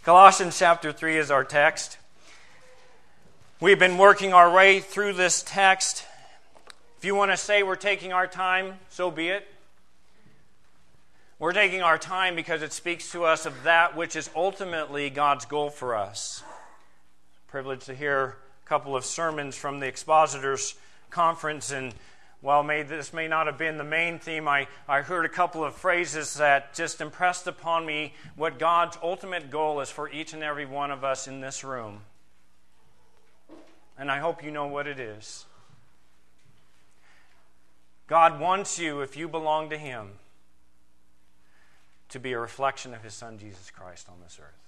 Colossians chapter 3 is our text. We've been working our way through this text. If you want to say we're taking our time, so be it. We're taking our time because it speaks to us of that which is ultimately God's goal for us. Privileged to hear a couple of sermons from the Expositors Conference, and while this may not have been the main theme, I heard a couple of phrases that just impressed upon me what God's ultimate goal is for each and every one of us in this room. And I hope you know what it is. God wants you, if you belong to Him, to be a reflection of His Son, Jesus Christ, on this earth.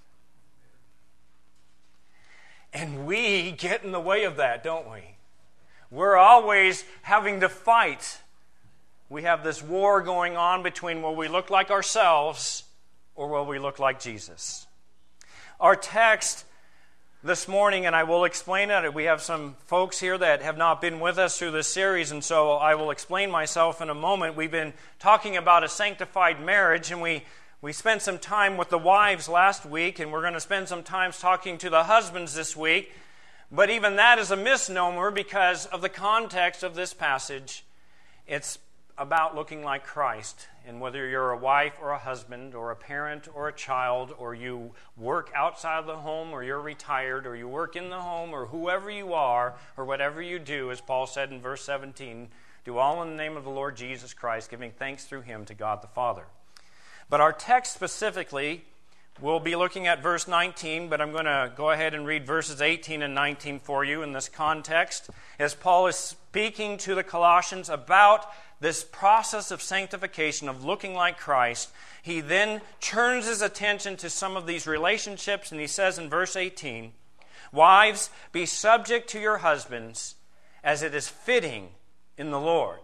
And we get in the way of that, don't we? We're always having to fight. We have this war going on between will we look like ourselves or will we look like Jesus. Our text this morning, and I will explain it. We have some folks here that have not been with us through this series, and so I will explain myself in a moment. We've been talking about a sanctified marriage, and we spent some time with the wives last week, and we're going to spend some time talking to the husbands this week. But even that is a misnomer because of the context of this passage. It's about looking like Christ. And whether you're a wife or a husband or a parent or a child, or you work outside of the home, or you're retired, or you work in the home, or whoever you are, or whatever you do, as Paul said in verse 17, do all in the name of the Lord Jesus Christ, giving thanks through Him to God the Father. But our text specifically, we'll be looking at verse 19, but I'm going to go ahead and read verses 18 and 19 for you in this context, as Paul is speaking to the Colossians about this process of sanctification, of looking like Christ. He then turns his attention to some of these relationships, and he says in verse 18, "Wives, be subject to your husbands, as it is fitting in the Lord.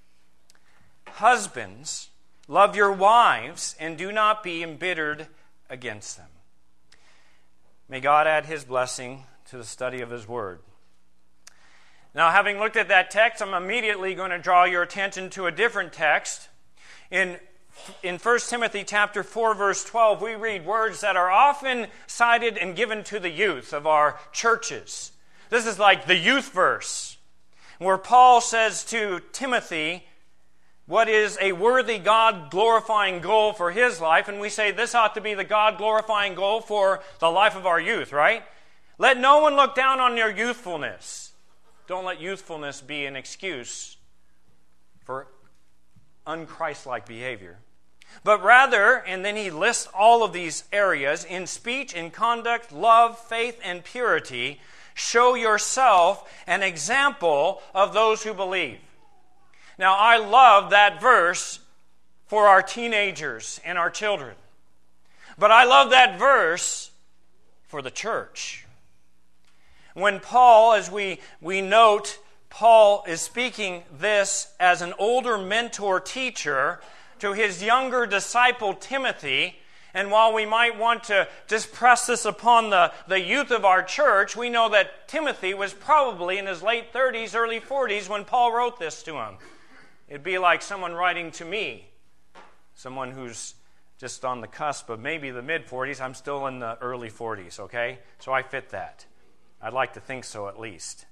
Husbands, love your wives, and do not be embittered against them." May God add His blessing to the study of His Word. Now, having looked at that text, I'm immediately going to draw your attention to a different text. In 1 Timothy chapter 4, verse 12, we read words that are often cited and given to the youth of our churches. This is like the youth verse, where Paul says to Timothy, what is a worthy God-glorifying goal for his life? And we say this ought to be the God-glorifying goal for the life of our youth, right? Let no one look down on your youthfulness. Don't let youthfulness be an excuse for unchristlike behavior. But rather, and then he lists all of these areas, in speech, in conduct, love, faith, and purity, show yourself an example of those who believe. Now, I love that verse for our teenagers and our children. But I love that verse for the church. When Paul, as we note, Paul is speaking this as an older mentor teacher to his younger disciple Timothy. And while we might want to just press this upon the youth of our church, we know that Timothy was probably in his late 30s, early 40s when Paul wrote this to him. It'd be like someone writing to me, someone who's just on the cusp of maybe the mid-40s. I'm still in the early 40s, okay? So I fit that. I'd like to think so at least.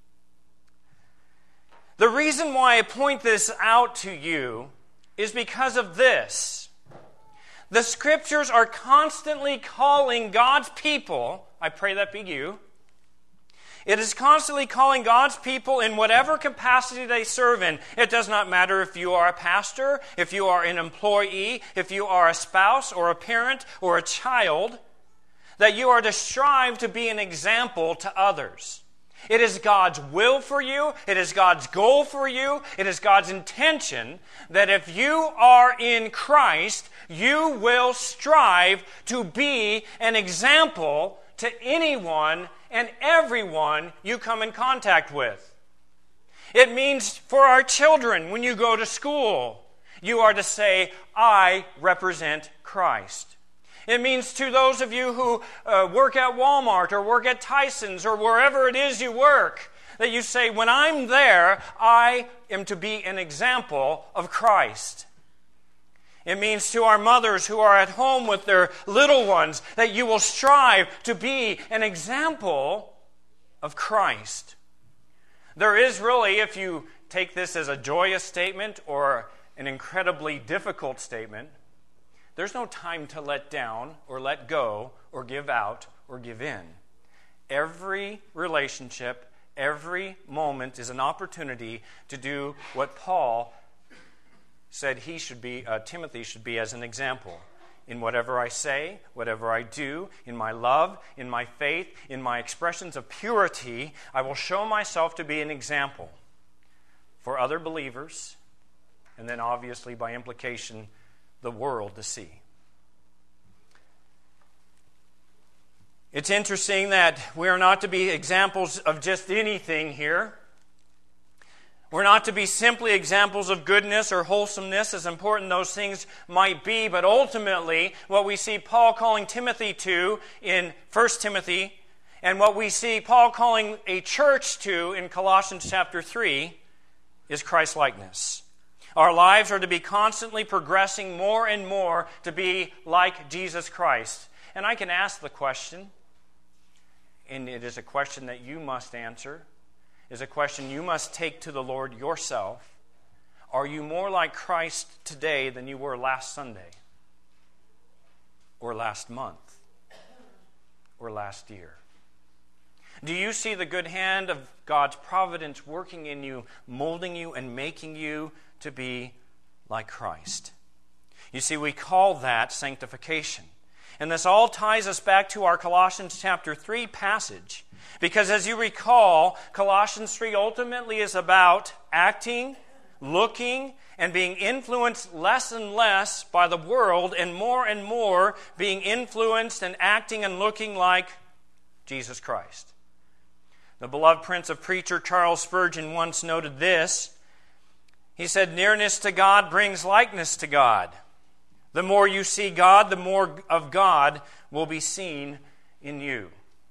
The reason why I point this out to you is because of this. The Scriptures are constantly calling God's people, I pray that be you, it is constantly calling God's people in whatever capacity they serve in. It does not matter if you are a pastor, if you are an employee, if you are a spouse or a parent or a child, that you are to strive to be an example to others. It is God's will for you, it is God's goal for you, it is God's intention that if you are in Christ, you will strive to be an example to anyone and everyone you come in contact with. It means for our children, when you go to school, you are to say, I represent Christ. It means to those of you who work at Walmart or work at Tyson's or wherever it is you work, that you say, when I'm there, I am to be an example of Christ. It means to our mothers who are at home with their little ones that you will strive to be an example of Christ. There is really, if you take this as a joyous statement or an incredibly difficult statement, there's no time to let down or let go or give out or give in. Every relationship, every moment is an opportunity to do what Paul said Timothy should be as an example. In whatever I say, whatever I do, in my love, in my faith, in my expressions of purity, I will show myself to be an example for other believers, and then obviously by implication, the world to see. It's interesting that we are not to be examples of just anything here. We're not to be simply examples of goodness or wholesomeness, as important those things might be, but ultimately what we see Paul calling Timothy to in 1 Timothy, and what we see Paul calling a church to in Colossians chapter 3, is Christ-likeness. Our lives are to be constantly progressing more and more to be like Jesus Christ. And I can ask the question, and it is a question that you must answer, is a question you must take to the Lord yourself. Are you more like Christ today than you were last Sunday? Or last month? Or last year? Do you see the good hand of God's providence working in you, molding you, and making you to be like Christ? You see, we call that sanctification. And this all ties us back to our Colossians chapter 3 passage. Because as you recall, Colossians 3 ultimately is about acting, looking, and being influenced less and less by the world, and more being influenced and acting and looking like Jesus Christ. The beloved Prince of Preacher Charles Spurgeon once noted this. He said, "Nearness to God brings likeness to God. The more you see God, the more of God will be seen in you."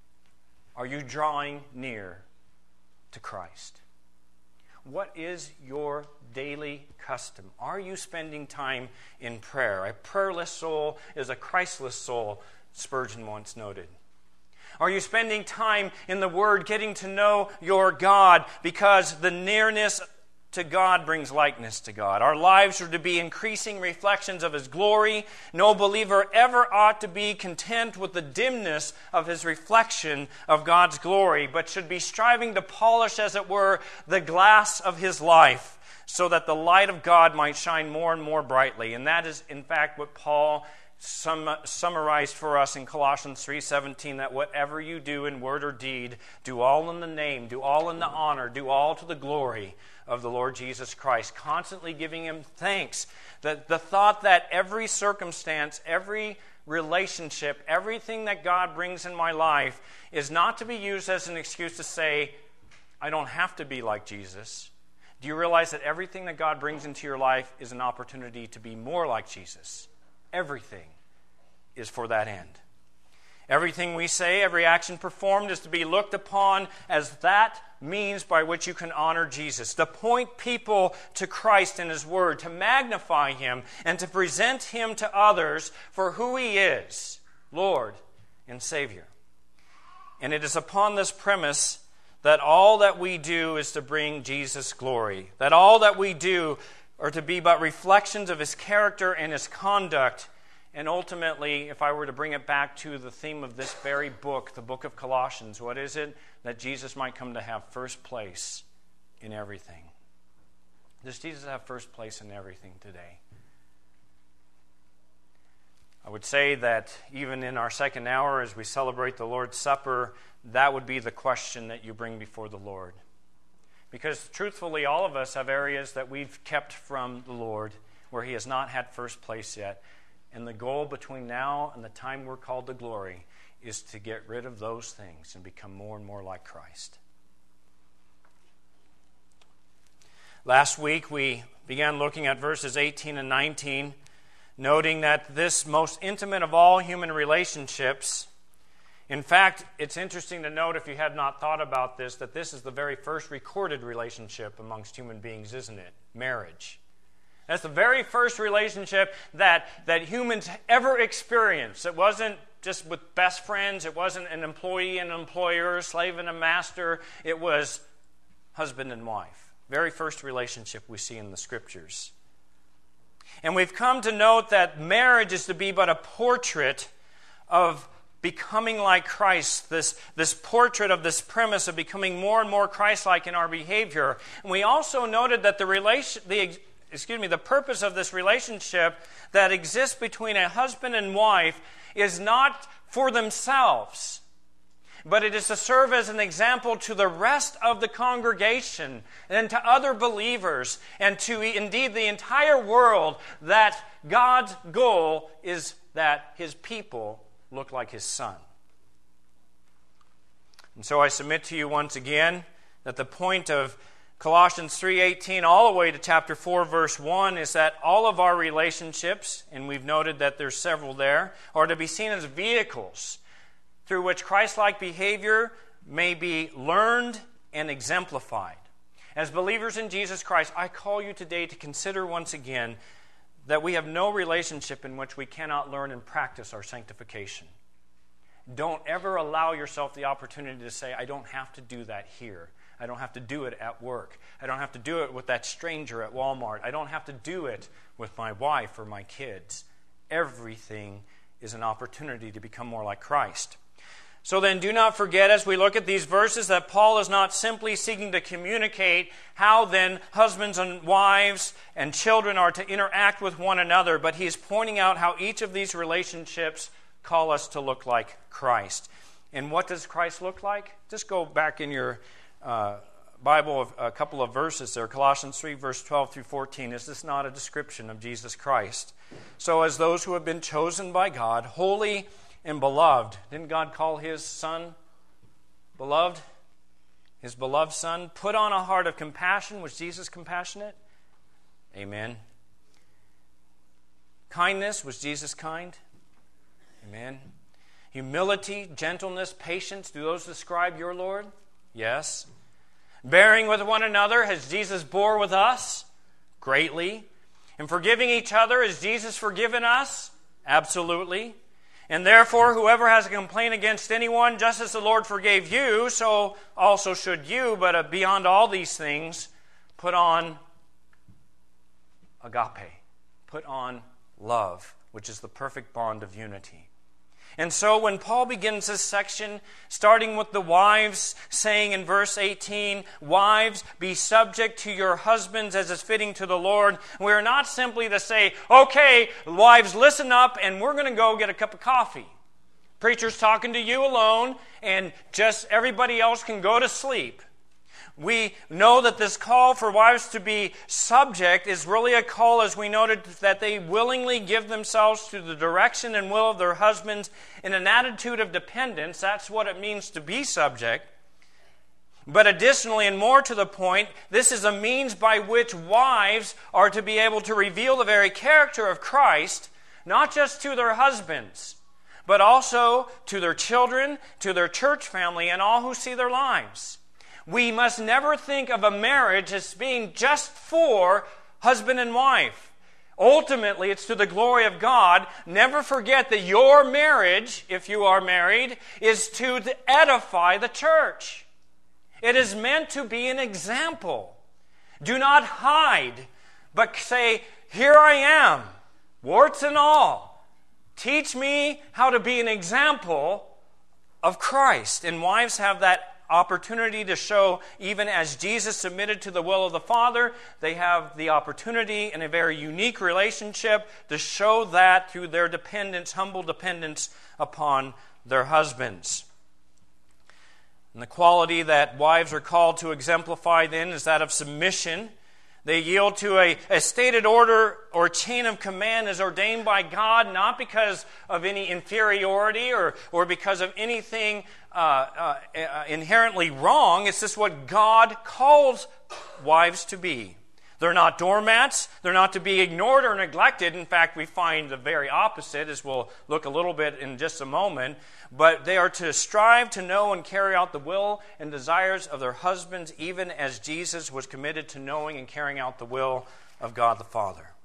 Are you drawing near to Christ? What is your daily custom? Are you spending time in prayer? A prayerless soul is a Christless soul, Spurgeon once noted. Are you spending time in the Word, getting to know your God? Because the nearness to God brings likeness to God. Our lives are to be increasing reflections of His glory. No believer ever ought to be content with the dimness of his reflection of God's glory, but should be striving to polish, as it were, the glass of his life, so that the light of God might shine more and more brightly. And that is, in fact, what Paul summarized for us in Colossians 3:17, that whatever you do in word or deed, do all in the name, do all in the honor, do all to the glory of the Lord Jesus Christ, constantly giving Him thanks. That the thought that every circumstance, every relationship, everything that God brings in my life is not to be used as an excuse to say, I don't have to be like Jesus. Do you realize that everything that God brings into your life is an opportunity to be more like Jesus? Everything is for that end. Everything we say, every action performed is to be looked upon as that means by which you can honor Jesus, to point people to Christ and His Word, to magnify Him, and to present Him to others for who He is, Lord and Savior. And it is upon this premise that all that we do is to bring Jesus glory, that all that we do are to be but reflections of His character and His conduct. And ultimately, if I were to bring it back to the theme of this very book, the book of Colossians, what is it? That Jesus might come to have first place in everything. Does Jesus have first place in everything today? I would say that even in our second hour, as we celebrate the Lord's Supper, that would be the question that you bring before the Lord. Because truthfully, all of us have areas that we've kept from the Lord where He has not had first place yet. And the goal between now and the time we're called to glory is to get rid of those things and become more and more like Christ. Last week we began looking at verses 18 and 19, noting that this most intimate of all human relationships, in fact, it's interesting to note, if you had not thought about this, that this is the very first recorded relationship amongst human beings, isn't it? Marriage. That's the very first relationship that humans ever experienced. It wasn't just with best friends. It wasn't an employee and an employer, slave and a master. It was husband and wife. Very first relationship we see in the Scriptures. And we've come to note that marriage is to be but a portrait of becoming like Christ, this portrait of this premise of becoming more and more Christ-like in our behavior. And we also noted that the purpose of this relationship that exists between a husband and wife is not for themselves, but it is to serve as an example to the rest of the congregation and to other believers and to indeed the entire world, that God's goal is that His people look like His Son. And so I submit to you once again that the point of Colossians 3:18 all the way to chapter 4 verse 1 is that all of our relationships, and we've noted that there's several there, are to be seen as vehicles through which Christ-like behavior may be learned and exemplified. As believers in Jesus Christ, I call you today to consider once again that we have no relationship in which we cannot learn and practice our sanctification. Don't ever allow yourself the opportunity to say, I don't have to do that here. I don't have to do it at work. I don't have to do it with that stranger at Walmart. I don't have to do it with my wife or my kids. Everything is an opportunity to become more like Christ. So then do not forget as we look at these verses that Paul is not simply seeking to communicate how then husbands and wives and children are to interact with one another, but he is pointing out how each of these relationships call us to look like Christ. And what does Christ look like? Just go back in your Bible a couple of verses there. Colossians 3 verse 12 through 14. Is this not a description of Jesus Christ? So as those who have been chosen by God, holy and beloved. Didn't God call His Son beloved? His beloved Son. Put on a heart of compassion. Was Jesus compassionate? Amen. Kindness. Was Jesus kind? Amen. Humility, gentleness, patience. Do those describe your Lord? Yes. Bearing with one another. Has Jesus bore with us? Greatly. And forgiving each other. Has Jesus forgiven us? Absolutely. And therefore, whoever has a complaint against anyone, just as the Lord forgave you, so also should you. But beyond all these things, put on agape. Put on love, which is the perfect bond of unity. And so when Paul begins this section, starting with the wives, saying in verse 18, wives, be subject to your husbands as is fitting to the Lord, we're not simply to say, okay, wives, listen up, and we're going to go get a cup of coffee. Preacher's talking to you alone, and just everybody else can go to sleep. We know that this call for wives to be subject is really a call, as we noted, that they willingly give themselves to the direction and will of their husbands in an attitude of dependence. That's what it means to be subject. But additionally, and more to the point, this is a means by which wives are to be able to reveal the very character of Christ, not just to their husbands, but also to their children, to their church family, and all who see their lives. We must never think of a marriage as being just for husband and wife. Ultimately, it's to the glory of God. Never forget that your marriage, if you are married, is to edify the church. It is meant to be an example. Do not hide, but say, here I am, warts and all. Teach me how to be an example of Christ. And wives have that opportunity to show, even as Jesus submitted to the will of the Father, they have the opportunity in a very unique relationship to show that through their dependence, humble dependence upon their husbands. And the quality that wives are called to exemplify then is that of submission. They yield to a stated order or chain of command as ordained by God, not because of any inferiority or because of anything inherently wrong. It's just what God calls wives to be. They're not doormats. They're not to be ignored or neglected. In fact, we find the very opposite, as we'll look a little bit in just a moment. But they are to strive to know and carry out the will and desires of their husbands, even as Jesus was committed to knowing and carrying out the will of God the Father.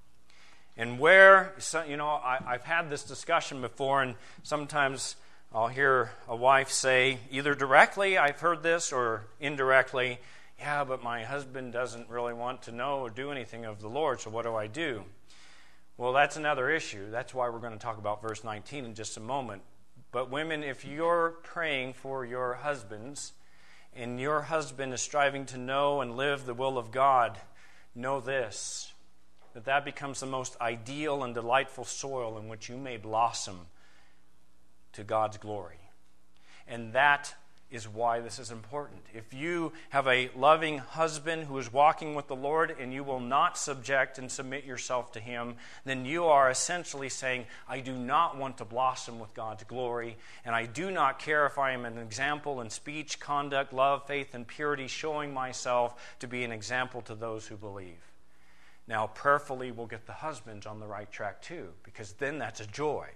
And where, I've had this discussion before, and sometimes I'll hear a wife say, either directly, I've heard this, or indirectly, yeah, but my husband doesn't really want to know or do anything of the Lord, so what do I do? Well, that's another issue. That's why we're going to talk about verse 19 in just a moment. But women, if you're praying for your husbands, and your husband is striving to know and live the will of God, know this, that becomes the most ideal and delightful soil in which you may blossom to God's glory. And that is why this is important. If you have a loving husband who is walking with the Lord and you will not subject and submit yourself to him, then you are essentially saying, I do not want to blossom with God's glory, and I do not care if I am an example in speech, conduct, love, faith, and purity, showing myself to be an example to those who believe. Now, prayerfully, we'll get the husbands on the right track too, because then that's a joy.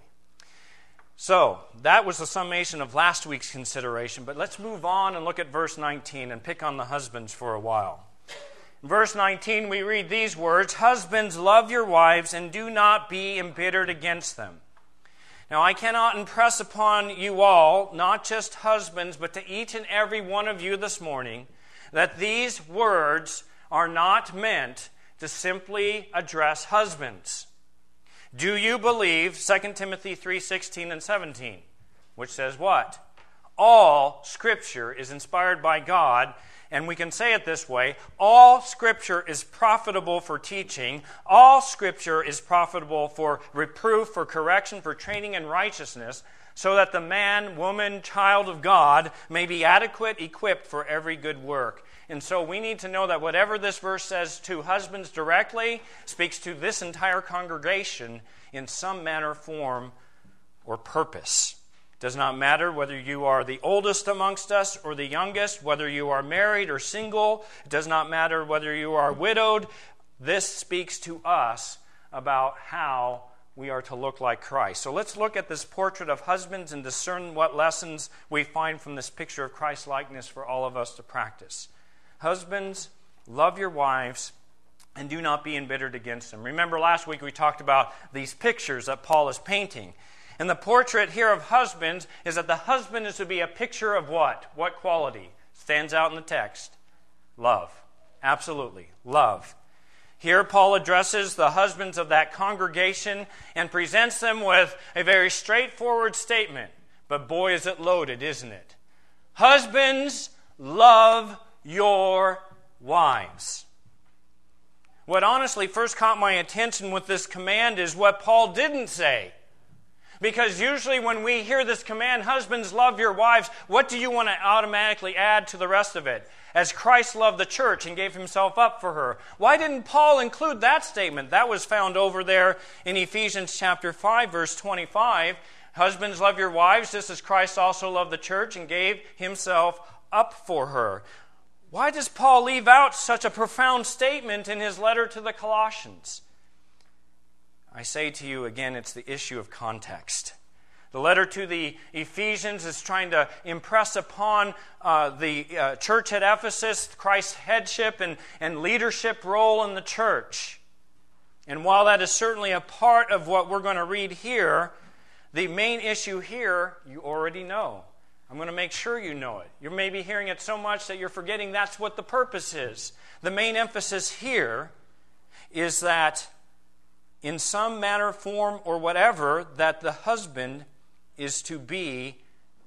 So, that was the summation of last week's consideration, but let's move on and look at verse 19 and pick on the husbands for a while. In verse 19, we read these words, Husbands, love your wives and do not be embittered against them. Now, I cannot impress upon you all, not just husbands, but to each and every one of you this morning, that these words are not meant to simply address husbands. Do you believe 2 Timothy 3:16 and 17, which says what? All Scripture is inspired by God, and we can say it this way, all Scripture is profitable for teaching, all Scripture is profitable for reproof, for correction, for training in righteousness, so that the man, woman, child of God may be adequate, equipped for every good work. And so we need to know that whatever this verse says to husbands directly speaks to this entire congregation in some manner, form, or purpose. It does not matter whether you are the oldest amongst us or the youngest, whether you are married or single. It does not matter whether you are widowed. This speaks to us about how we are to look like Christ. So let's look at this portrait of husbands and discern what lessons we find from this picture of Christ-likeness for all of us to practice. Husbands, love your wives and do not be embittered against them. Remember last week we talked about these pictures that Paul is painting. And the portrait here of husbands is that the husband is to be a picture of what? What quality? Stands out in the text. Love. Absolutely. Love. Here Paul addresses the husbands of that congregation and presents them with a very straightforward statement. But boy, is it loaded, isn't it? Husbands, love your wives. What honestly first caught my attention with this command is what Paul didn't say. Because usually when we hear this command, husbands, love your wives, what do you want to automatically add to the rest of it? As Christ loved the church and gave himself up for her. Why didn't Paul include that statement? That was found over there in Ephesians chapter 5, verse 25. Husbands, love your wives, just as Christ also loved the church and gave himself up for her. Why does Paul leave out such a profound statement in his letter to the Colossians? I say to you again, it's the issue of context. The letter to the Ephesians is trying to impress upon the church at Ephesus Christ's headship and leadership role in the church. And while that is certainly a part of what we're going to read here, the main issue here you already know. I'm going to make sure you know it. You may be hearing it so much that you're forgetting that's what the purpose is. The main emphasis here is that in some manner, form, or whatever, that the husband is to be,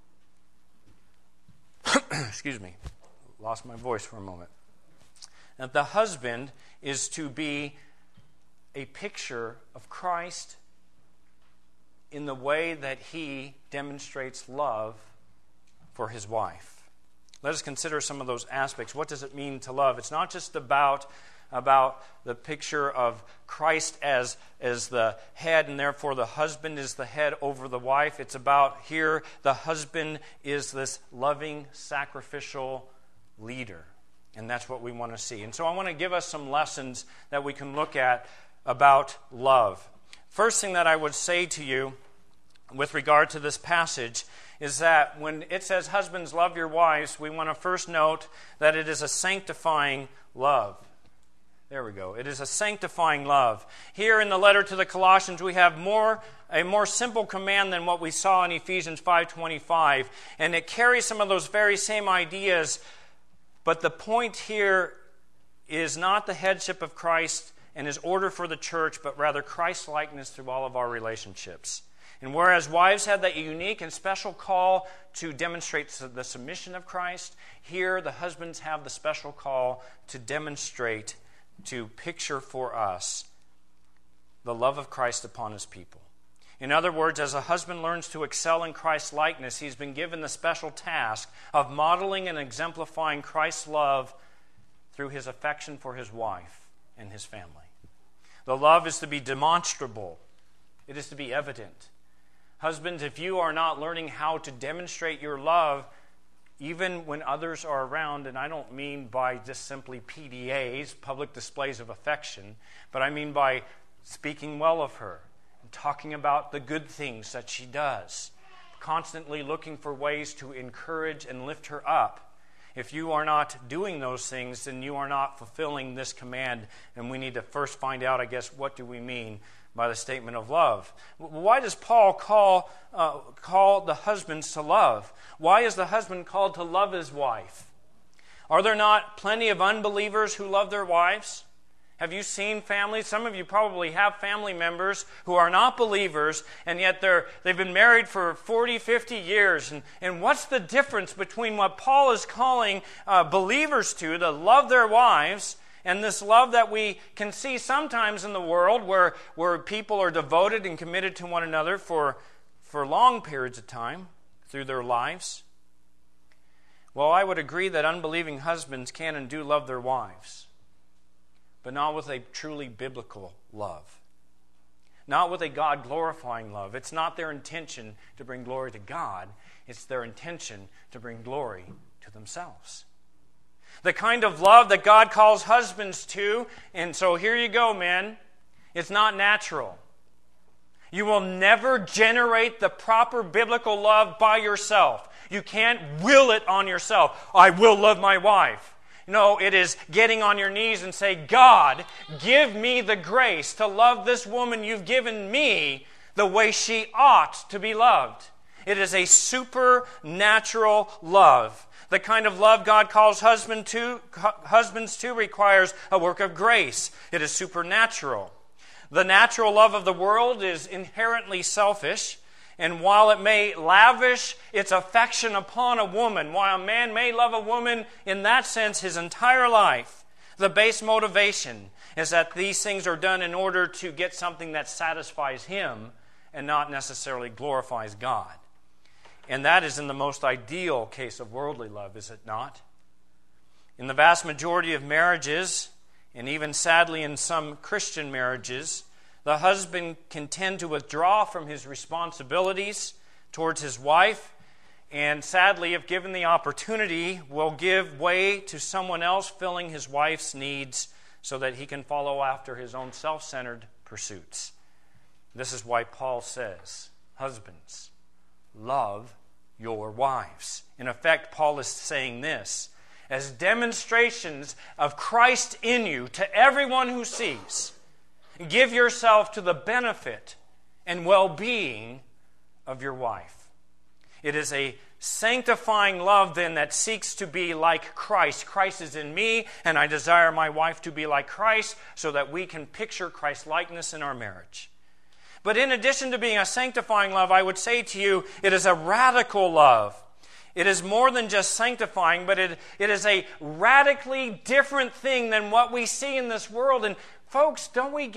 excuse me, lost my voice for a moment. That the husband is to be a picture of Christ in the way that he demonstrates love for his wife. Let us consider some of those aspects. What does it mean to love? It's not just about the picture of Christ as the head, and therefore the husband is the head over the wife. It's about here the husband is this loving, sacrificial leader. And that's what we want to see. And so I want to give us some lessons that we can look at about love. First thing that I would say to you with regard to this passage is that when it says, husbands, love your wives, we want to first note that it is a sanctifying love. There we go. It is a sanctifying love. Here in the letter to the Colossians, we have a more simple command than what we saw in Ephesians 5:25, and it carries some of those very same ideas, but the point here is not the headship of Christ and His order for the church, but rather Christ-likeness through all of our relationships. And whereas wives have that unique and special call to demonstrate the submission of Christ, here the husbands have the special call to demonstrate, to picture for us the love of Christ upon His people. In other words, as a husband learns to excel in Christ's likeness, he's been given the special task of modeling and exemplifying Christ's love through his affection for his wife and his family. The love is to be demonstrable. It is to be evident. Husbands, if you are not learning how to demonstrate your love, even when others are around, and I don't mean by just simply PDAs, public displays of affection, but I mean by speaking well of her, and talking about the good things that she does, constantly looking for ways to encourage and lift her up. If you are not doing those things, then you are not fulfilling this command, and we need to first find out, I guess, what do we mean by the statement of love. Why does Paul call the husbands to love? Why is the husband called to love his wife? Are there not plenty of unbelievers who love their wives? Have you seen families? Some of you probably have family members who are not believers, and yet they've been married for 40, 50 years. And what's the difference between what Paul is calling believers to love their wives, and this love that we can see sometimes in the world where people are devoted and committed to one another for long periods of time through their lives? Well, I would agree that unbelieving husbands can and do love their wives, but not with a truly biblical love. Not with a God-glorifying love. It's not their intention to bring glory to God. It's their intention to bring glory to themselves. The kind of love that God calls husbands to, and so here you go, men, it's not natural. You will never generate the proper biblical love by yourself. You can't will it on yourself. I will love my wife. No, it is getting on your knees and say, God, give me the grace to love this woman you've given me the way she ought to be loved. It is a supernatural love. The kind of love God calls husbands to requires a work of grace. It is supernatural. The natural love of the world is inherently selfish. And while it may lavish its affection upon a woman, while a man may love a woman in that sense his entire life, the base motivation is that these things are done in order to get something that satisfies him and not necessarily glorifies God. And that is in the most ideal case of worldly love, is it not? In the vast majority of marriages, and even sadly in some Christian marriages, the husband can tend to withdraw from his responsibilities towards his wife, and sadly, if given the opportunity, will give way to someone else filling his wife's needs so that he can follow after his own self-centered pursuits. This is why Paul says, husbands, love your wives. In effect, Paul is saying this, as demonstrations of Christ in you to everyone who sees, give yourself to the benefit and well-being of your wife. It is a sanctifying love then that seeks to be like Christ. Christ is in me, and I desire my wife to be like Christ so that we can picture Christ's likeness in our marriage. But in addition to being a sanctifying love, I would say to you, it is a radical love. It is more than just sanctifying, but it is a radically different thing than what we see in this world. And folks, don't we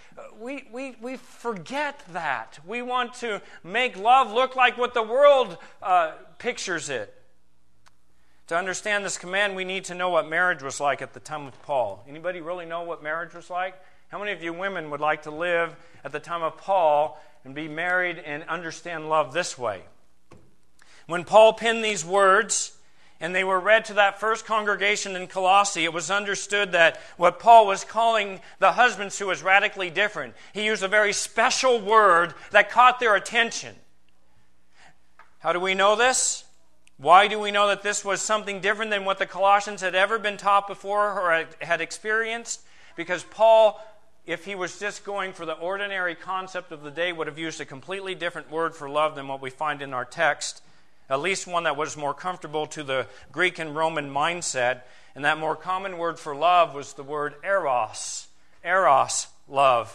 forget that. We want to make love look like what the world pictures it. To understand this command, we need to know what marriage was like at the time of Paul. Anybody really know what marriage was like? How many of you women would like to live at the time of Paul and be married and understand love this way? When Paul penned these words, and they were read to that first congregation in Colossae, it was understood that what Paul was calling the husbands to was radically different. He used a very special word that caught their attention. How do we know this? Why do we know that this was something different than what the Colossians had ever been taught before or had experienced? because Paul, if he was just going for the ordinary concept of the day, would have used a completely different word for love than what we find in our text, at least one that was more comfortable to the Greek and Roman mindset. And that more common word for love was the word eros. Eros, love.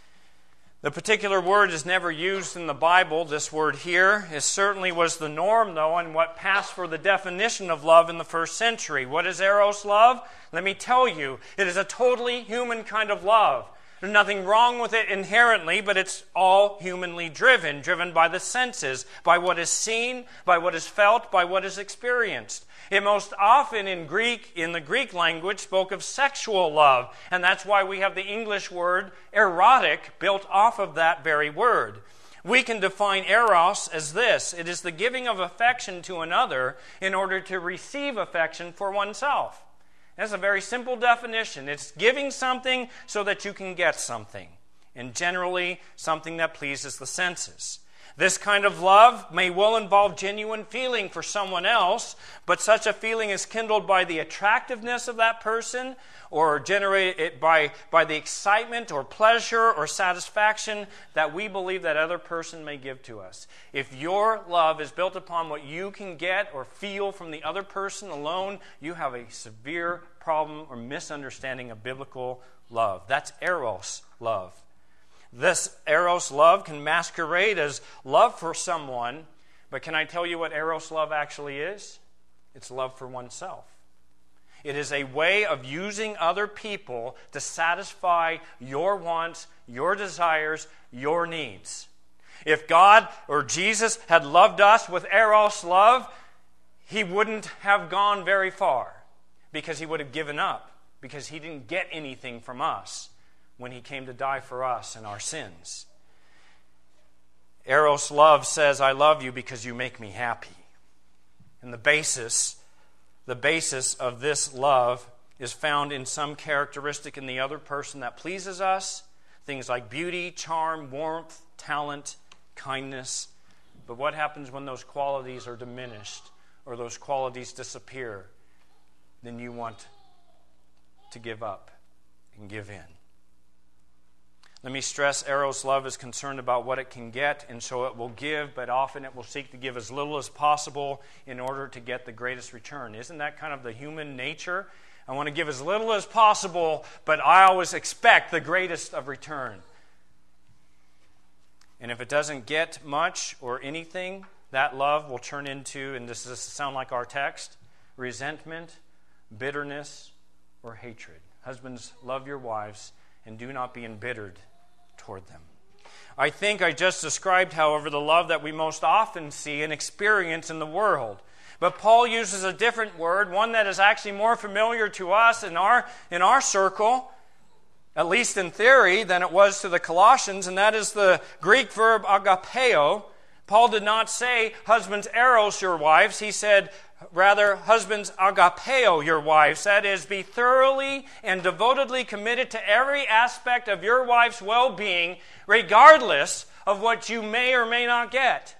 The particular word is never used in the Bible. This word here certainly was the norm, though, and what passed for the definition of love in the first century. What is eros love? Let me tell you, it is a totally human kind of love. There's nothing wrong with it inherently, but it's all humanly driven by the senses, by what is seen, by what is felt, by what is experienced. It most often in the Greek language, spoke of sexual love, and that's why we have the English word erotic built off of that very word. We can define eros as this: it is the giving of affection to another in order to receive affection for oneself. That's a very simple definition. It's giving something so that you can get something, and generally something that pleases the senses. This kind of love may well involve genuine feeling for someone else, but such a feeling is kindled by the attractiveness of that person or generated by the excitement or pleasure or satisfaction that we believe that other person may give to us. If your love is built upon what you can get or feel from the other person alone, you have a severe problem or misunderstanding of biblical love. That's eros love. This eros love can masquerade as love for someone, but can I tell you what eros love actually is? It's love for oneself. It is a way of using other people to satisfy your wants, your desires, your needs. If God or Jesus had loved us with eros love, He wouldn't have gone very far, because He would have given up, because He didn't get anything from us when He came to die for us and our sins. Eros love says, I love you because you make me happy. And the basis of this love is found in some characteristic in the other person that pleases us. Things like beauty, charm, warmth, talent, kindness. But what happens when those qualities are diminished or those qualities disappear? Then you want to give up and give in. Let me stress, eros love is concerned about what it can get, and so it will give, but often it will seek to give as little as possible in order to get the greatest return. Isn't that kind of the human nature? I want to give as little as possible, but I always expect the greatest of return. And if it doesn't get much or anything, that love will turn into, and this does sound like our text, resentment, bitterness, or hatred. Husbands, love your wives and do not be embittered toward them. I think I just described, however, the love that we most often see and experience in the world. But Paul uses a different word, one that is actually more familiar to us in our circle, at least in theory, than it was to the Colossians, and that is the Greek verb agapeo. Paul did not say, husbands, eros your wives. He said, rather, husbands, agapeo your wives. That is, be thoroughly and devotedly committed to every aspect of your wife's well-being, regardless of what you may or may not get.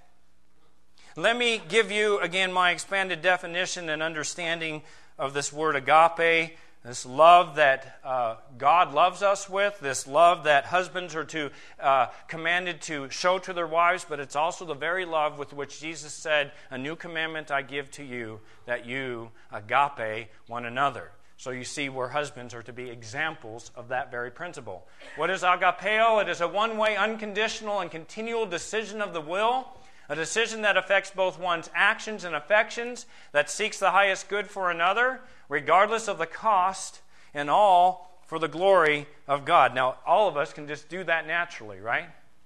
Let me give you, again, my expanded definition and understanding of this word agape. This love that God loves us with, this love that husbands are to commanded to show to their wives, but it's also the very love with which Jesus said, a new commandment I give to you, that you agape one another. So you see where husbands are to be examples of that very principle. What is agapeo? It is a one-way, unconditional, and continual decision of the will, a decision that affects both one's actions and affections, that seeks the highest good for another, regardless of the cost, and all for the glory of God. Now, all of us can just do that naturally, right?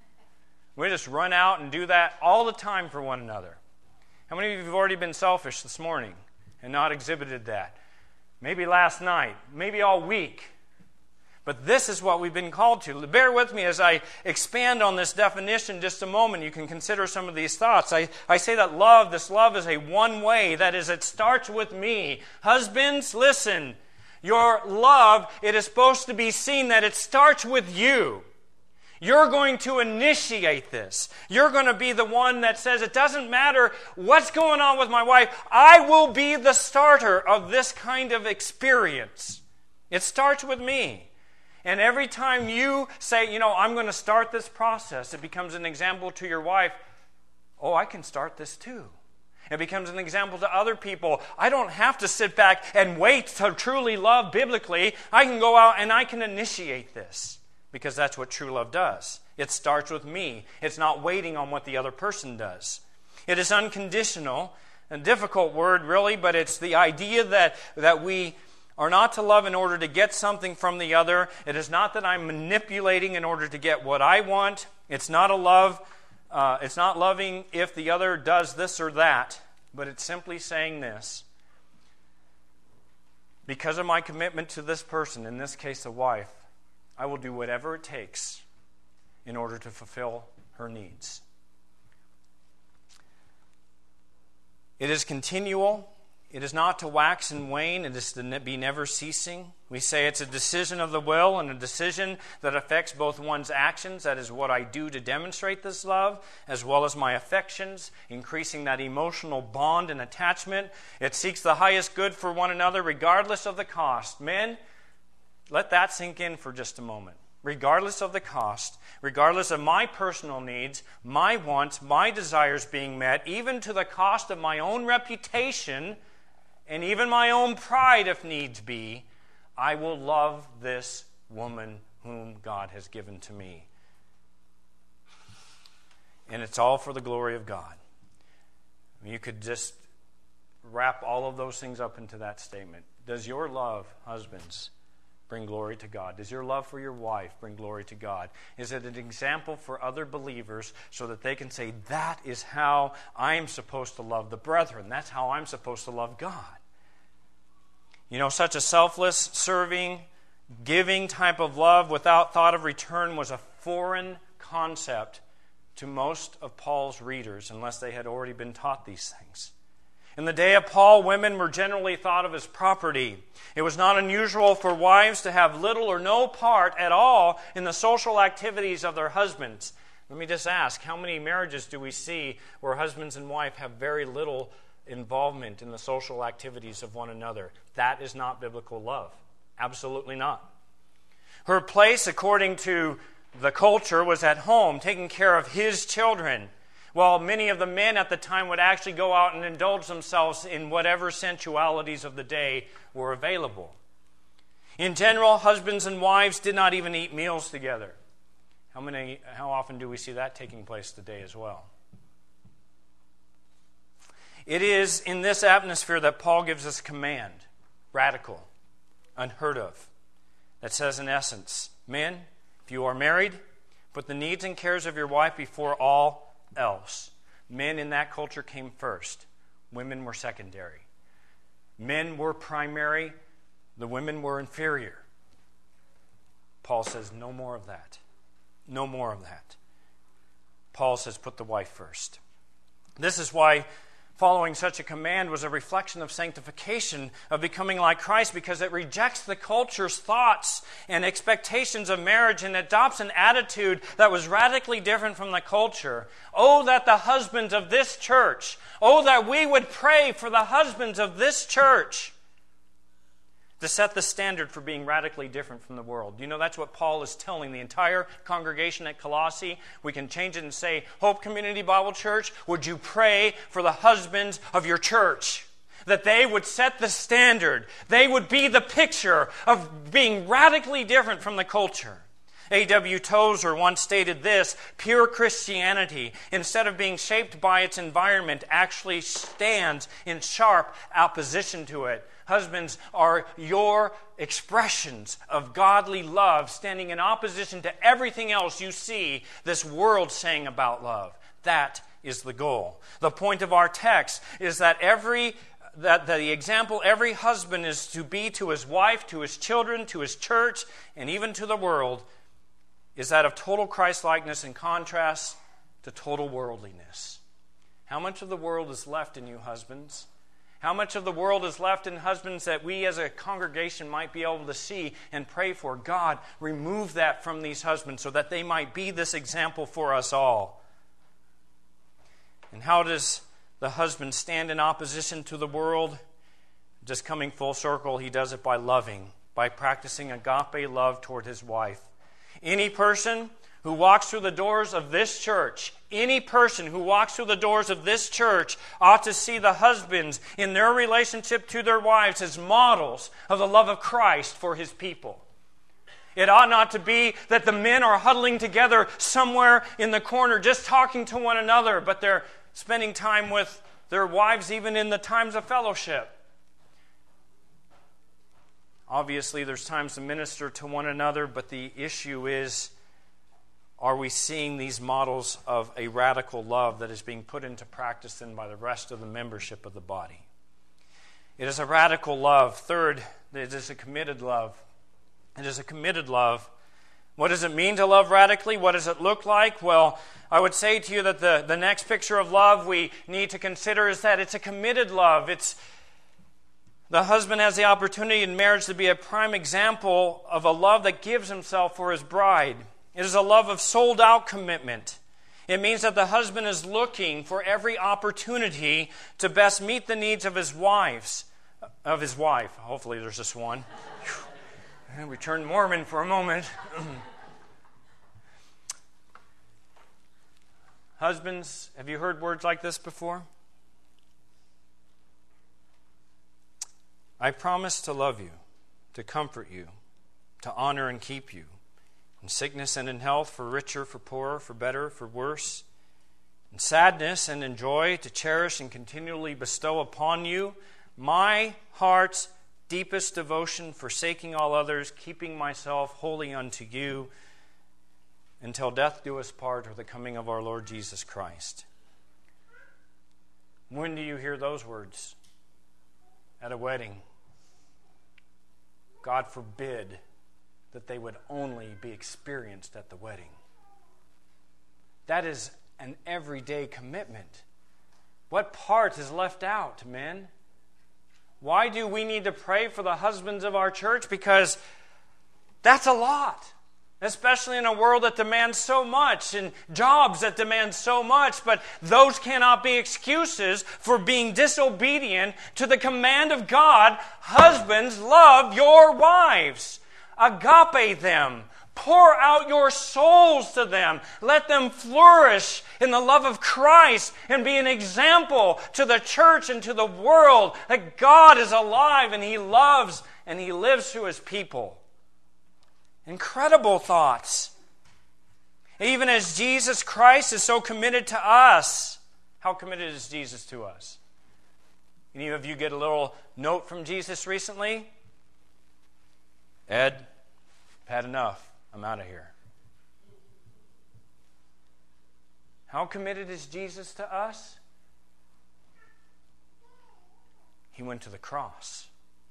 We just run out and do that all the time for one another. How many of you have already been selfish this morning and not exhibited that? Maybe last night, maybe all week. But this is what we've been called to. Bear with me as I expand on this definition just a moment. You can consider some of these thoughts. I say that this love is a one-way. That is, it starts with me. Husbands, listen. Your love, it is supposed to be seen that it starts with you. You're going to initiate this. You're going to be the one that says, it doesn't matter what's going on with my wife. I will be the starter of this kind of experience. It starts with me. And every time you say, I'm going to start this process, it becomes an example to your wife. Oh, I can start this too. It becomes an example to other people. I don't have to sit back and wait to truly love biblically. I can go out and I can initiate this, because that's what true love does. It starts with me. It's not waiting on what the other person does. It is unconditional. A difficult word, really, but it's the idea that we are not to love in order to get something from the other. It is not that I'm manipulating in order to get what I want. It's not a love. It's not loving if the other does this or that, but it's simply saying this. Because of my commitment to this person, in this case a wife, I will do whatever it takes in order to fulfill her needs. It is continual. It is not to wax and wane. It is to be never ceasing. We say it's a decision of the will and a decision that affects both one's actions, that is what I do to demonstrate this love, as well as my affections, increasing that emotional bond and attachment. It seeks the highest good for one another regardless of the cost. Men, let that sink in for just a moment. Regardless of the cost, regardless of my personal needs, my wants, my desires being met, even to the cost of my own reputation, and even my own pride if needs be, I will love this woman whom God has given to me. And it's all for the glory of God. You could just wrap all of those things up into that statement. Does your love, husbands, bring glory to God? Does your love for your wife bring glory to God? Is it an example for other believers so that they can say, that is how I'm supposed to love the brethren. That's how I'm supposed to love God. Such a selfless, serving, giving type of love without thought of return was a foreign concept to most of Paul's readers, unless they had already been taught these things. In the day of Paul, women were generally thought of as property. It was not unusual for wives to have little or no part at all in the social activities of their husbands. Let me just ask, how many marriages do we see where husbands and wife have very little involvement in the social activities of one another? That is not biblical love. Absolutely not. Her place, according to the culture, was at home, taking care of his children, while many of the men at the time would actually go out and indulge themselves in whatever sensualities of the day were available. In general, husbands and wives did not even eat meals together. How often do we see that taking place today as well? It is in this atmosphere that Paul gives us command, radical, unheard of, that says in essence, men, if you are married, put the needs and cares of your wife before all else. Men in that culture came first. Women were secondary. Men were primary. The women were inferior. Paul says, no more of that. No more of that. Paul says, put the wife first. This is why following such a command was a reflection of sanctification, of becoming like Christ, because it rejects the culture's thoughts and expectations of marriage and adopts an attitude that was radically different from the culture. Oh, that the husbands of this church, oh, that we would pray for the husbands of this church to set the standard for being radically different from the world. That's what Paul is telling the entire congregation at Colossae. We can change it and say, Hope Community Bible Church, would you pray for the husbands of your church? That they would set the standard. They would be the picture of being radically different from the culture. A.W. Tozer once stated this: pure Christianity, instead of being shaped by its environment, actually stands in sharp opposition to it. Husbands are your expressions of godly love, standing in opposition to everything else you see this world saying about love. That is the goal. The point of our text is that the example every husband is to be to his wife, to his children, to his church, and even to the world is that of total Christ-likeness in contrast to total worldliness. How much of the world is left in you, husbands? How much of the world is left in husbands that we as a congregation might be able to see and pray for? God, remove that from these husbands so that they might be this example for us all. And how does the husband stand in opposition to the world? Just coming full circle, he does it by loving by practicing agape love toward his wife. Any person who walks through the doors of this church, ought to see the husbands in their relationship to their wives as models of the love of Christ for his people. It ought not to be that the men are huddling together somewhere in the corner just talking to one another, but they're spending time with their wives even in the times of fellowship. Obviously, there's times to minister to one another, but the issue is, are we seeing these models of a radical love that is being put into practice then by the rest of the membership of the body? It is a radical love. Third, it is a committed love. It is a committed love. What does it mean to love radically? What does it look like? Well, I would say to you that the next picture of love we need to consider is that it's a committed love. The husband has the opportunity in marriage to be a prime example of a love that gives himself for his bride. It is a love of sold-out commitment. It means that the husband is looking for every opportunity to best meet the needs of his wife. Hopefully there's just one. We turned Mormon for a moment. Husbands, have you heard words like this before? I promise to love you, to comfort you, to honor and keep you, in sickness and in health, for richer, for poorer, for better, for worse, in sadness and in joy, to cherish and continually bestow upon you my heart's deepest devotion, forsaking all others, keeping myself wholly unto you, until death do us part, or the coming of our Lord Jesus Christ. When do you hear those words? At a wedding. God forbid that they would only be experienced at the wedding. That is an everyday commitment. What part is left out, men? Why do we need to pray for the husbands of our church? Because that's a lot. Especially in a world that demands so much and jobs that demand so much. But those cannot be excuses for being disobedient to the command of God. Husbands, love your wives. Agape them. Pour out your souls to them. Let them flourish in the love of Christ and be an example to the church and to the world that God is alive and He loves and He lives through His people. Incredible thoughts. Even as Jesus Christ is so committed to us, how committed is Jesus to us? Any of you get a little note from Jesus recently? Ed, I've had enough. I'm out of here. How committed is Jesus to us? He went to the cross.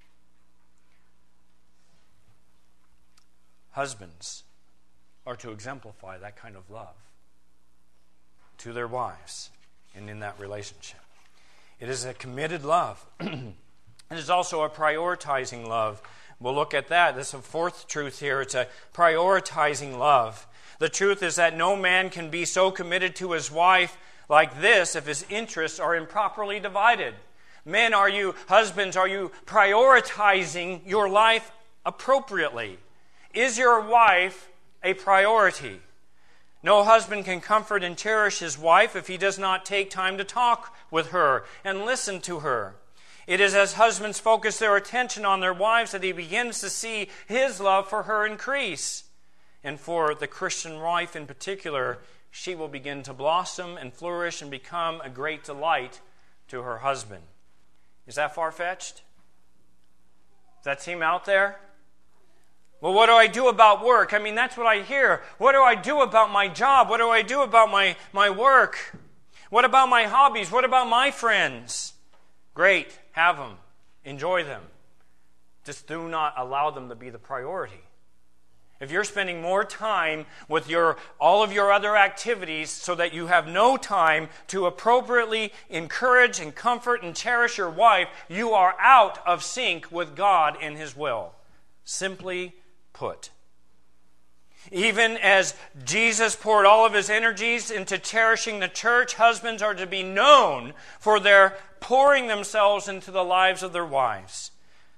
Husbands are to exemplify that kind of love to their wives and in that relationship. It is a committed love. It is also a prioritizing love. We'll look at that. This is a fourth truth here. It's a prioritizing love. The truth is that no man can be so committed to his wife like this if his interests are improperly divided. Men, husbands, are you prioritizing your life appropriately? Is your wife a priority? No husband can comfort and cherish his wife if he does not take time to talk with her and listen to her. It is as husbands focus their attention on their wives that he begins to see his love for her increase. And for the Christian wife in particular, she will begin to blossom and flourish and become a great delight to her husband. Is that far-fetched? Does that seem out there? Well, what do I do about work? I mean, that's what I hear. What do I do about my job? What do I do about my work? What about my hobbies? What about my friends? Great, have them. Enjoy them. Just do not allow them to be the priority. If you're spending more time with all of your other activities so that you have no time to appropriately encourage and comfort and cherish your wife, you are out of sync with God and His will. Simply put. Even as Jesus poured all of His energies into cherishing the church, husbands are to be known for their pouring themselves into the lives of their wives.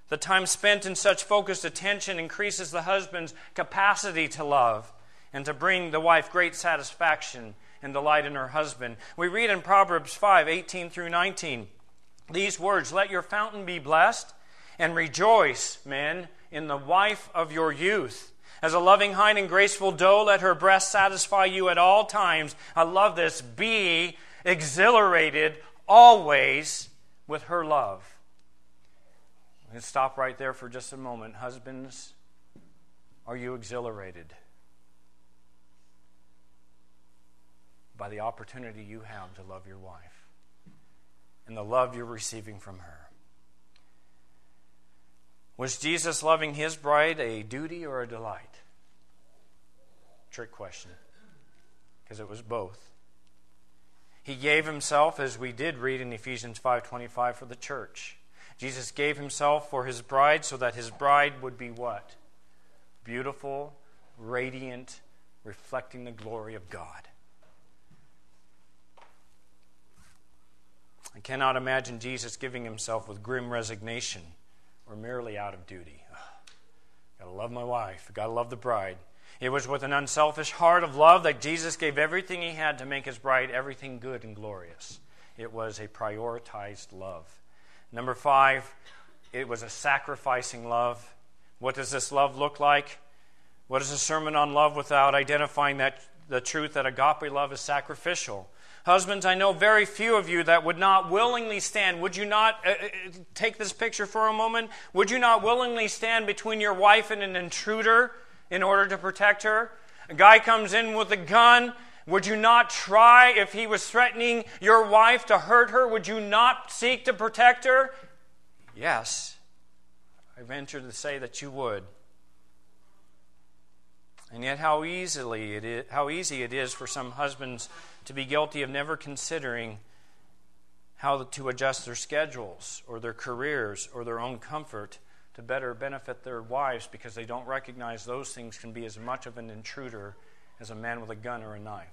The time spent in such focused attention increases the husband's capacity to love and to bring the wife great satisfaction and delight in her husband. We read in Proverbs 5:18 through 19, these words, "Let your fountain be blessed, and rejoice, men, in the wife of your youth. As a loving hind and graceful doe, let her breast satisfy you at all times." I love this. "Be exhilarated always with her love." Let's stop right there for just a moment. Husbands, are you exhilarated by the opportunity you have to love your wife and the love you're receiving from her? Was Jesus loving his bride a duty or a delight? Trick question, because it was both. He gave himself, as we did read in Ephesians 5:25, for the church. Jesus gave himself for his bride so that his bride would be what? Beautiful, radiant, reflecting the glory of God. I cannot imagine Jesus giving himself with grim resignation or merely out of duty. Got to love my wife. Got to love the bride. It was with an unselfish heart of love that Jesus gave everything he had to make his bride everything good and glorious. It was a prioritized love. Number 5, it was a sacrificing love. What does this love look like? What is a sermon on love without identifying that the truth that agape love is sacrificial? Husbands, I know very few of you that would not willingly stand. Would you not take this picture for a moment? Would you not willingly stand between your wife and an intruder in order to protect her? A guy comes in with a gun. Would you not try, if he was threatening your wife to hurt her, would you not seek to protect her? Yes. I venture to say that you would. And yet how easy it is for some husbands to be guilty of never considering how to adjust their schedules or their careers or their own comfort to better benefit their wives, because they don't recognize those things can be as much of an intruder as a man with a gun or a knife.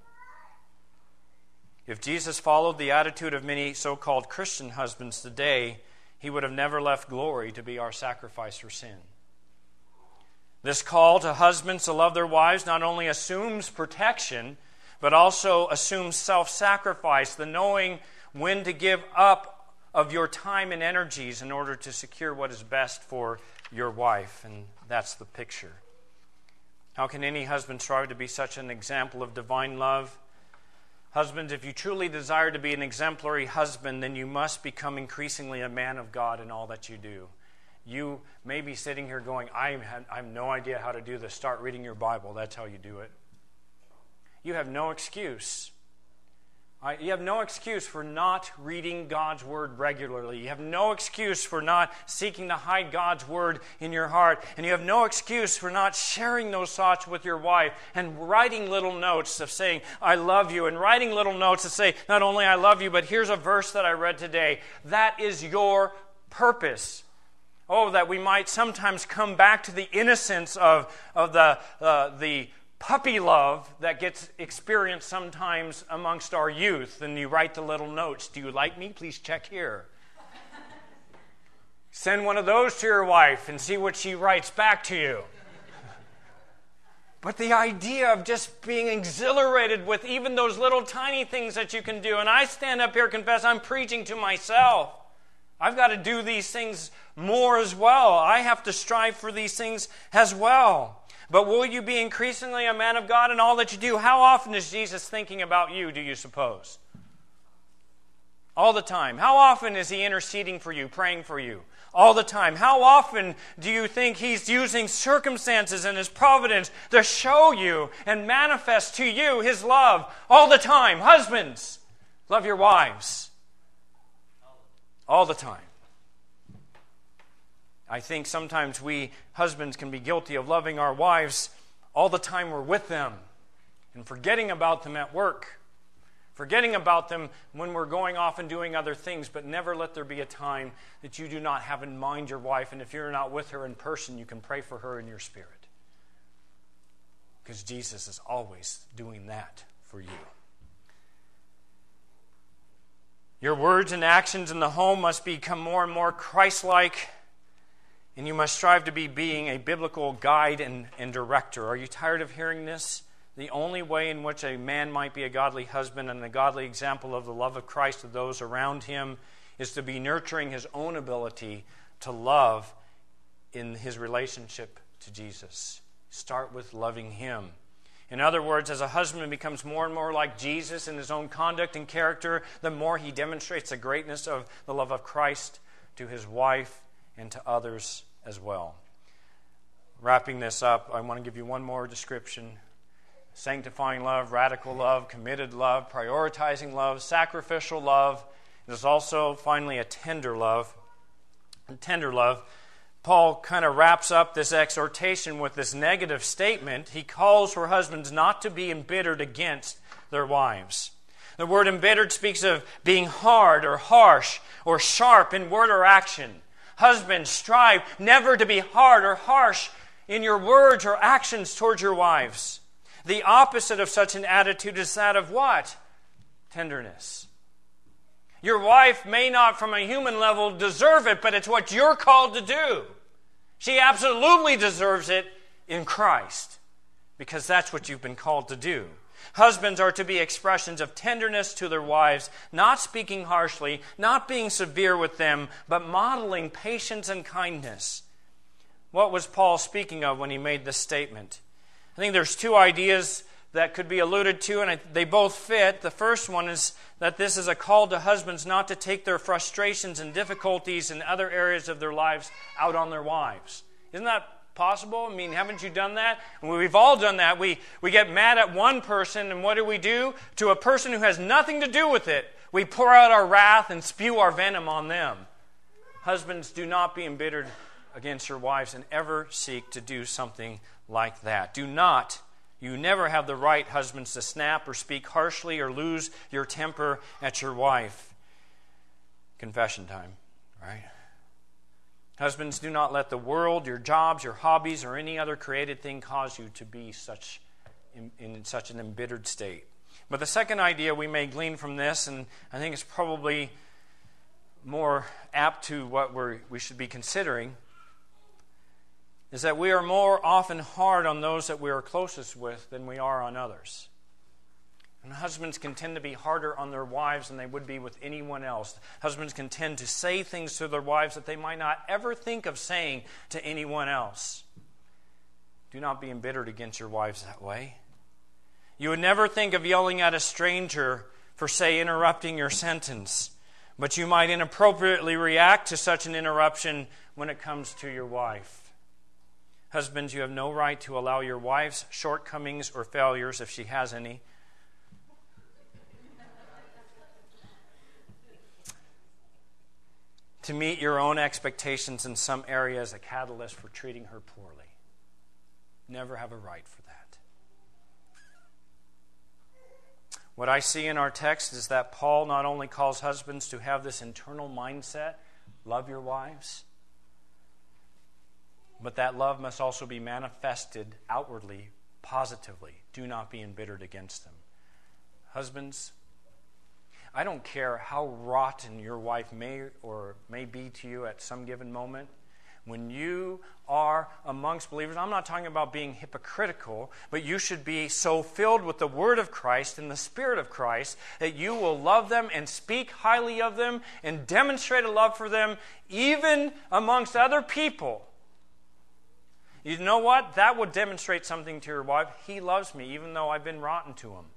If Jesus followed the attitude of many so-called Christian husbands today, he would have never left glory to be our sacrifice for sin. This call to husbands to love their wives not only assumes protection, but also assumes self-sacrifice, the knowing when to give up of your time and energies in order to secure what is best for your wife. And that's the picture. How can any husband strive to be such an example of divine love? Husbands, if you truly desire to be an exemplary husband, then you must become increasingly a man of God in all that you do. You may be sitting here going, I have no idea how to do this. Start reading your Bible. That's how you do it. You have no excuse. You have no excuse for not reading God's Word regularly. You have no excuse for not seeking to hide God's Word in your heart. And you have no excuse for not sharing those thoughts with your wife and writing little notes of saying, I love you, and writing little notes that say, not only I love you, but here's a verse that I read today. That is your purpose. Oh, that we might sometimes come back to the innocence of the puppy love that gets experienced sometimes amongst our youth. And you write the little notes. Do you like me? Please check here. Send one of those to your wife and see what she writes back to you. But the idea of just being exhilarated with even those little tiny things that you can do. And I stand up here, confess, I'm preaching to myself. I've got to do these things more as well. I have to strive for these things as well. But will you be increasingly a man of God in all that you do? How often is Jesus thinking about you, do you suppose? All the time. How often is he interceding for you, praying for you? All the time. How often do you think he's using circumstances and his providence to show you and manifest to you his love? All the time. Husbands, love your wives. All the time. I think sometimes we husbands can be guilty of loving our wives all the time we're with them and forgetting about them at work, forgetting about them when we're going off and doing other things, but never let there be a time that you do not have in mind your wife, and if you're not with her in person, you can pray for her in your spirit. Because Jesus is always doing that for you. Your words and actions in the home must become more and more Christ-like And you must strive to be being a biblical guide and director. Are you tired of hearing this? The only way in which a man might be a godly husband and a godly example of the love of Christ to those around him is to be nurturing his own ability to love in his relationship to Jesus. Start with loving him. In other words, as a husband becomes more and more like Jesus in his own conduct and character, the more he demonstrates the greatness of the love of Christ to his wife and to others as well. Wrapping this up, I want to give you one more description. Sanctifying love, radical love, committed love, prioritizing love, sacrificial love. There's also, finally, a tender love. And tender love. Paul kind of wraps up this exhortation with this negative statement. He calls for husbands not to be embittered against their wives. The word embittered speaks of being hard or harsh or sharp in word or action. Husbands, strive never to be hard or harsh in your words or actions towards your wives. The opposite of such an attitude is that of what? Tenderness. Your wife may not, from a human level, deserve it, but it's what you're called to do. She absolutely deserves it in Christ, because that's what you've been called to do. Husbands are to be expressions of tenderness to their wives, not speaking harshly, not being severe with them, but modeling patience and kindness. What was Paul speaking of when he made this statement? I think there's two ideas that could be alluded to, and they both fit. The first one is that this is a call to husbands not to take their frustrations and difficulties in other areas of their lives out on their wives. Isn't that possible? I mean, haven't you done that? And we've all done that. We get mad at one person, and what do? To a person who has nothing to do with it, we pour out our wrath and spew our venom on them. Husbands, do not be embittered against your wives and ever seek to do something like that. You never have the right, husbands, to snap or speak harshly or lose your temper at your wife. Confession time, right? Husbands, do not let the world, your jobs, your hobbies, or any other created thing cause you to be in such an embittered state. But the second idea we may glean from this, and I think it's probably more apt to what we should be considering, is that we are more often hard on those that we are closest with than we are on others. And husbands can tend to be harder on their wives than they would be with anyone else. Husbands can tend to say things to their wives that they might not ever think of saying to anyone else. Do not be embittered against your wives that way. You would never think of yelling at a stranger for, say, interrupting your sentence, but you might inappropriately react to such an interruption when it comes to your wife. Husbands, you have no right to allow your wife's shortcomings or failures, if she has any, to meet your own expectations in some area as a catalyst for treating her poorly. Never have a right for that. What I see in our text is that Paul not only calls husbands to have this internal mindset, love your wives, but that love must also be manifested outwardly, positively. Do not be embittered against them. Husbands, I don't care how rotten your wife may be to you at some given moment. When you are amongst believers, I'm not talking about being hypocritical, but you should be so filled with the Word of Christ and the Spirit of Christ that you will love them and speak highly of them and demonstrate a love for them even amongst other people. You know what? That would demonstrate something to your wife. He loves me even though I've been rotten to him.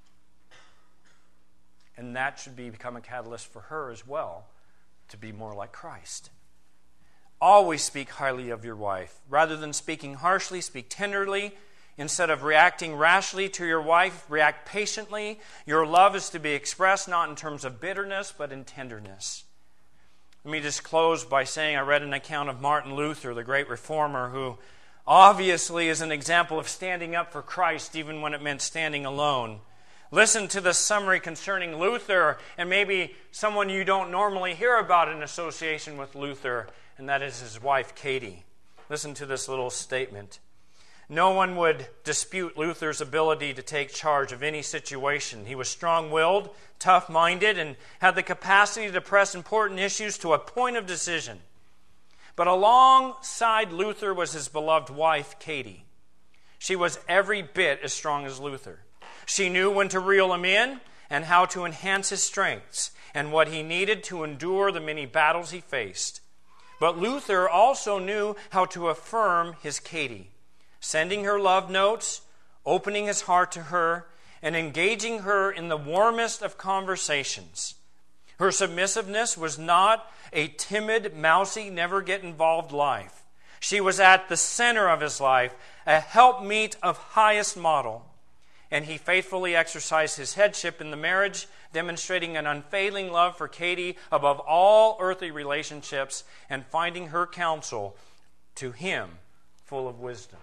And that should become a catalyst for her as well to be more like Christ. Always speak highly of your wife. Rather than speaking harshly, speak tenderly. Instead of reacting rashly to your wife, react patiently. Your love is to be expressed not in terms of bitterness, but in tenderness. Let me just close by saying I read an account of Martin Luther, the great reformer, who obviously is an example of standing up for Christ even when it meant standing alone. Listen to the summary concerning Luther and maybe someone you don't normally hear about in association with Luther, and that is his wife, Katie. Listen to this little statement. No one would dispute Luther's ability to take charge of any situation. He was strong-willed, tough-minded, and had the capacity to press important issues to a point of decision. But alongside Luther was his beloved wife, Katie. She was every bit as strong as Luther. She knew when to reel him in and how to enhance his strengths and what he needed to endure the many battles he faced. But Luther also knew how to affirm his Katie, sending her love notes, opening his heart to her, and engaging her in the warmest of conversations. Her submissiveness was not a timid, mousy, never-get-involved life. She was at the center of his life, a helpmeet of highest model. And he faithfully exercised his headship in the marriage, demonstrating an unfailing love for Katie above all earthly relationships and finding her counsel to him full of wisdom.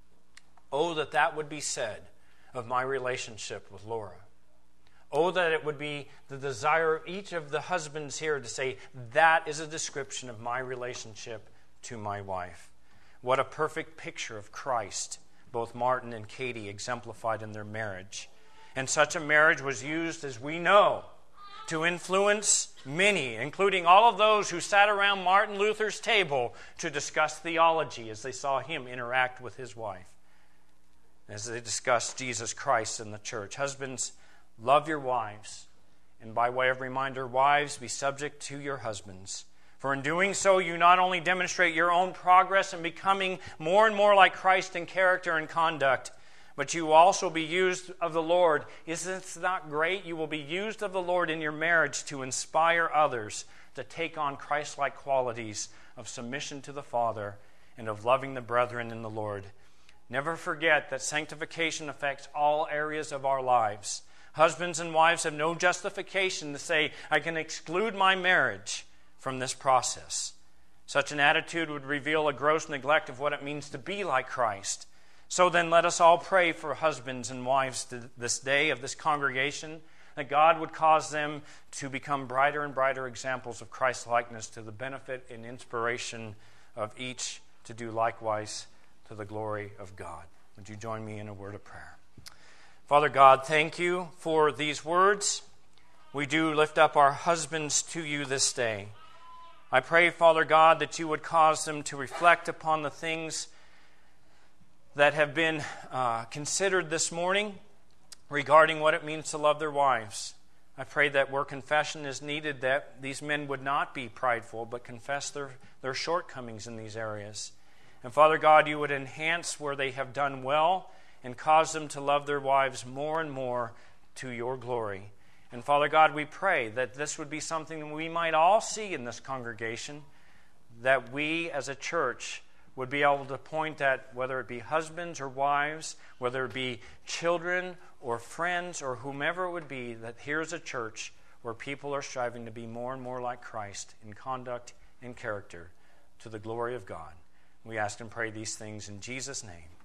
Oh, that would be said of my relationship with Laura. Oh, that it would be the desire of each of the husbands here to say, that is a description of my relationship to my wife. What a perfect picture of Christ both Martin and Katie exemplified in their marriage. And such a marriage was used, as we know, to influence many, including all of those who sat around Martin Luther's table to discuss theology as they saw him interact with his wife, as they discussed Jesus Christ in the church. Husbands, love your wives. And by way of reminder, wives, be subject to your husbands. For in doing so, you not only demonstrate your own progress in becoming more and more like Christ in character and conduct, but you will also be used of the Lord. Isn't it not great? You will be used of the Lord in your marriage to inspire others to take on Christ-like qualities of submission to the Father and of loving the brethren in the Lord. Never forget that sanctification affects all areas of our lives. Husbands and wives have no justification to say, I can exclude my marriage from this process. Such an attitude would reveal a gross neglect of what it means to be like Christ. So then let us all pray for husbands and wives this day of this congregation, that God would cause them to become brighter and brighter examples of Christ's likeness to the benefit and inspiration of each to do likewise to the glory of God. Would you join me in a word of prayer? Father God, thank you for these words. We do lift up our husbands to you this day. I pray, Father God, that you would cause them to reflect upon the things that have been considered this morning regarding what it means to love their wives. I pray that where confession is needed, that these men would not be prideful, but confess their shortcomings in these areas. And Father God, you would enhance where they have done well and cause them to love their wives more and more to your glory. And Father God, we pray that this would be something we might all see in this congregation, that we as a church would be able to point at, whether it be husbands or wives, whether it be children or friends or whomever it would be, that here's a church where people are striving to be more and more like Christ in conduct and character to the glory of God. We ask and pray these things in Jesus' name.